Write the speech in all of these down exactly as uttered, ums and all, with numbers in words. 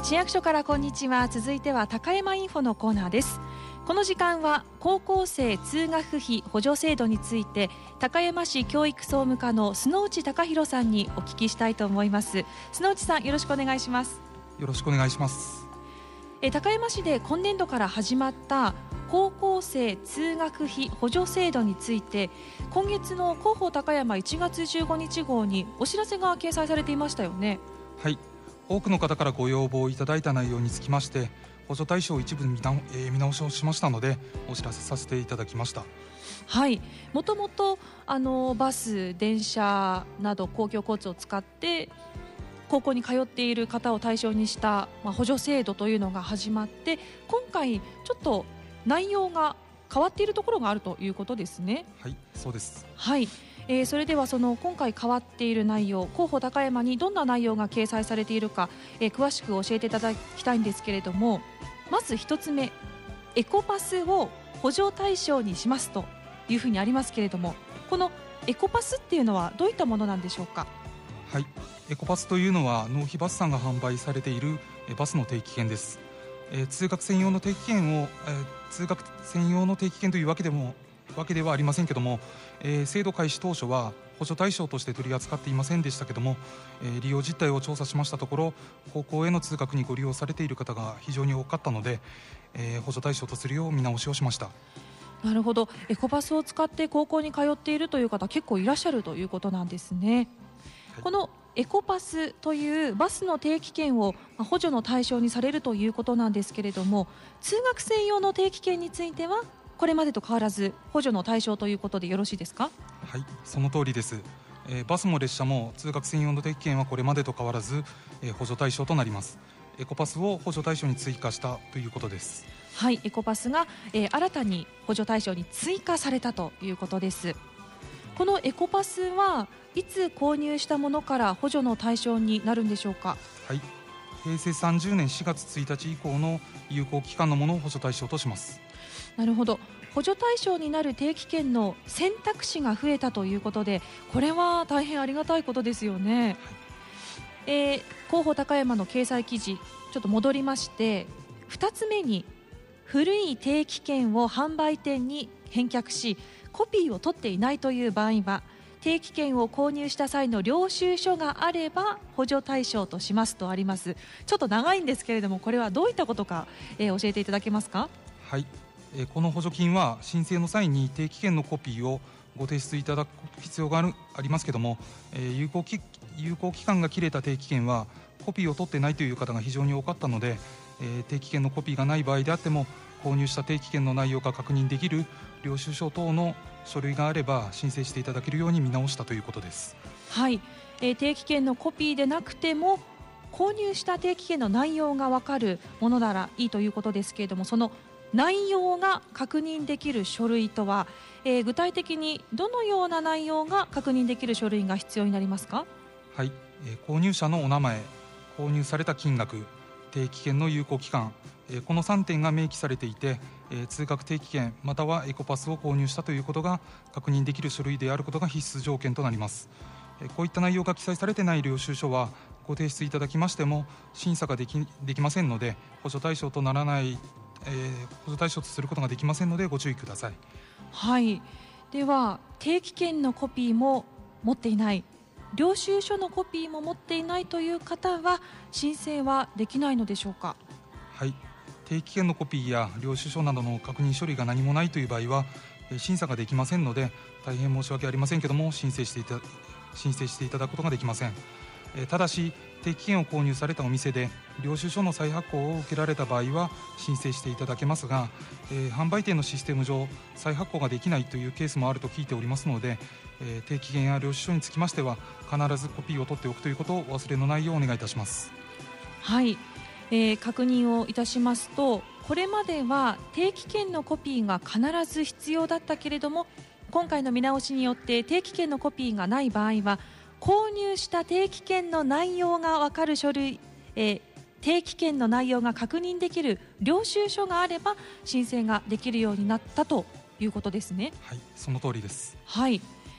市役所からこんにちは。続いては高山インフォのコーナーです。この時間は高校生通学費補助制度について高山市教育総務課の須内貴弘さんにお聞きしたいと思います。須内さん、よろしくお願いします。 よろしくお願いします。 え高山市で今年度から始まった高校生通学費補助制度について、今月の広報高山いちがつじゅうごにち号にお知らせが掲載されていましたよね。 はい、多くの方からご要望いただいた内容につきまして補助対象を一部見直、えー、見直しをしましたのでお知らせさせていただきました。 はい、もともとあのバス、電車など公共交通を使って高校に通っている方を対象にした、まあ、補助制度というのが始まって、今回ちょっと内容が変わっているところがあるということですね。 はい、そうです。 はい、えー、それではその今回変わっている内容、広報高山にどんな内容が掲載されているか、えー、詳しく教えていただきたいんですけれども、まず一つ目、エコパスを補助対象にしますというふうにありますけれども、このエコパスっていうのはどういったものなんでしょうか。 はい、エコパスというのは納費バスさんが販売されているバスの定期券です。えー、通学専用の定期券を、えー、通学専用の定期券というわけでもわけではありませんけども、えー、制度開始当初は補助対象として取り扱っていませんでしたけども、えー、利用実態を調査しましたところ、高校への通学にご利用されている方が非常に多かったので、えー、補助対象とするよう見直しをしました。 なるほど、エコパスを使って高校に通っているという方結構いらっしゃるということなんですね。はい、このエコパスというバスの定期券を補助の対象にされるということなんですけれども、通学専用の定期券についてはこれまでと変わらず補助の対象ということでよろしいですか。 はい、その通りです。えー、バスも列車も通学専用の定期券はこれまでと変わらず、えー、補助対象となります。エコパスを補助対象に追加したということです。 はい、エコパスが、えー、新たに補助対象に追加されたということです。このエコパスはいつ購入したものから補助の対象になるんでしょうか。 はい、平成さんじゅうねんしがつついたち以降の有効期間のものを補助対象とします。 なるほど、補助対象になる定期券の選択肢が増えたということで、これは大変ありがたいことですよね。はい、えー、広報高山の掲載記事ちょっと戻りまして、ふたつめに古い定期券を販売店に返却しコピーを取っていないという場合は、定期券を購入した際の領収書があれば補助対象としますとあります。ちょっと長いんですけれども、これはどういったことか、えー、教えていただけますか。 はい、えー、この補助金は申請の際に定期券のコピーをご提出いただく必要があるありますけども、えー、有効期、有効期間が切れた定期券はコピーを取ってないという方が非常に多かったので、えー、定期券のコピーがない場合であっても購入した定期券の内容が確認できる領収書等の書類があれば申請していただけるように見直したということです。 はい、えー、定期券のコピーでなくても購入した定期券の内容が分かるものならいいということですけれども、その内容が確認できる書類とは、えー、具体的にどのような内容が確認できる書類が必要になりますか。 はい、えー、購入者のお名前、購入された金額、定期券の有効期間、えー、このさんてんが明記されていて、えー、通学定期券またはエコパスを購入したということが確認できる書類であることが必須条件となります。えー、こういった内容が記載されていない領収書はご提出いただきましても審査ができ、できませんので、補助対象とならない、えー、補助対象とすることができませんのでご注意ください。 はい、では定期券のコピーも持っていない、領収書のコピーも持っていないという方は申請はできないのでしょうか。 はい、定期券のコピーや領収書などの確認書類が何もないという場合は審査ができませんので、大変申し訳ありませんけども申請していた申請していただくことができません。ただし定期券を購入されたお店で領収書の再発行を受けられた場合は申請していただけますが、えー、販売店のシステム上再発行ができないというケースもあると聞いておりますので、えー、定期券や領収書につきましては必ずコピーを取っておくということをお忘れのないようお願いいたします。 はい、えー、確認をいたしますと、これまでは定期券のコピーが必ず必要だったけれども、今回の見直しによって定期券のコピーがない場合は購入した定期券の内容が分かる書類、えー、定期券の内容が確認できる領収書があれば申請ができるようになったということですね。 はい、その通りです。 はい、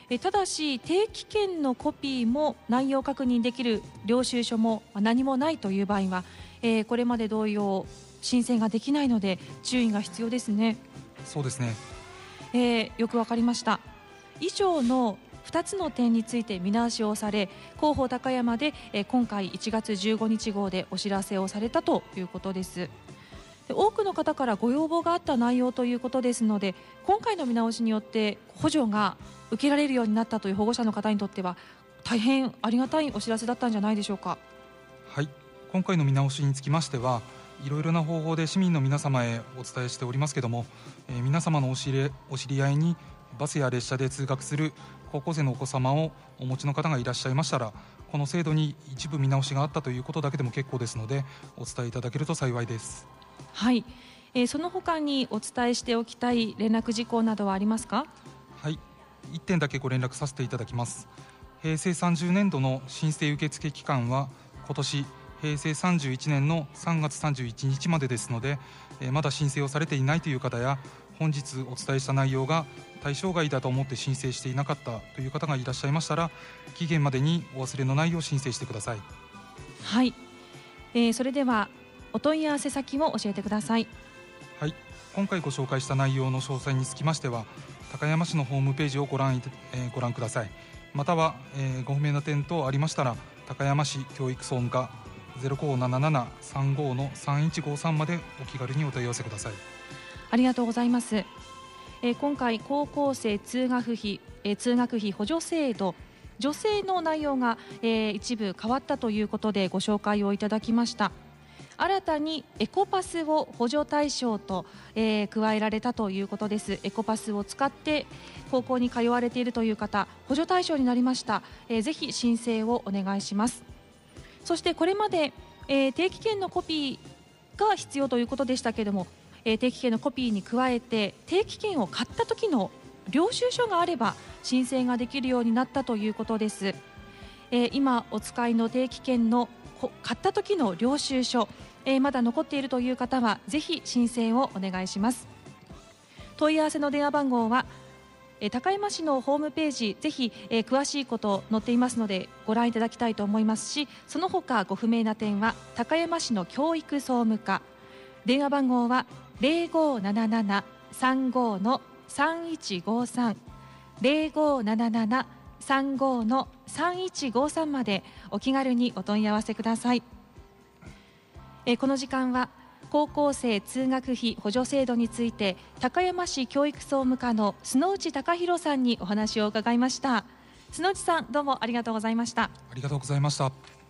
えただし定期券のコピーも内容確認できる領収書も何もないという場合は、えー、これまで同様申請ができないので注意が必要ですね。 そうですね、 えー、よくわかりました。以上のふたつの点について見直しをされ、広報高山で、えー、今回いちがつじゅうごにち号でお知らせをされたということです。多くの方からご要望があった内容ということですので、今回の見直しによって補助が受けられるようになったという保護者の方にとっては大変ありがたいお知らせだったんじゃないでしょうか。 はい、今回の見直しにつきましてはいろいろな方法で市民の皆様へお伝えしておりますけれども、えー、皆様のお知り、お知り合いにバスや列車で通学する高校生のお子様をお持ちの方がいらっしゃいましたら、この制度に一部見直しがあったということだけでも結構ですのでお伝えいただけると幸いです。 はい、えー、その他にお伝えしておきたい連絡事項などはありますか。 はい、いってんだけご連絡させていただきます。平成さんじゅうねん度の申請受付期間は今年平成さんじゅういちねんのさんがつさんじゅういちにちまでですので、えー、まだ申請をされていないという方や、本日お伝えした内容が対象外だと思って申請していなかったという方がいらっしゃいましたら、期限までにお忘れのないよう申請してください。 はい、えー、それではお問い合わせ先を教えてください。 はい、今回ご紹介した内容の詳細につきましては高山市のホームページをご覧いた、えー、ご覧ください。または、えー、ご不明な点等ありましたら高山市教育総務課 ゼロごーななななさんご のさんいちごさんまでお気軽にお問い合わせください。 ありがとうございます。えー、今回高校生通学費、えー、通学費補助制度助成の内容が、えー、一部変わったということでご紹介をいただきました。新たにエコパスを補助対象と、えー、加えられたということです。エコパスを使って高校に通われているという方、補助対象になりました。えー、ぜひ申請をお願いします。そしてこれまで、えー、定期券のコピーが必要ということでしたけれども、えー、定期券のコピーに加えて定期券を買った時の領収書があれば申請ができるようになったということです。えー、今お使いの定期券の買った時の領収書、えー、まだ残っているという方はぜひ申請をお願いします。問い合わせの電話番号は、えー、高山市のホームページぜひ、えー、詳しいこと載っていますのでご覧いただきたいと思いますし、その他ご不明な点は高山市の教育総務課、電話番号は ゼロごーななななさんご のさんいちごさん ゼロごーななななさんご のさんいちごさんまでお気軽にお問い合わせください。えこの時間は高校生通学費補助制度について高山市教育総務課の須内貴弘さんにお話を伺いました。須内さん、どうもありがとうございました。 ありがとうございました。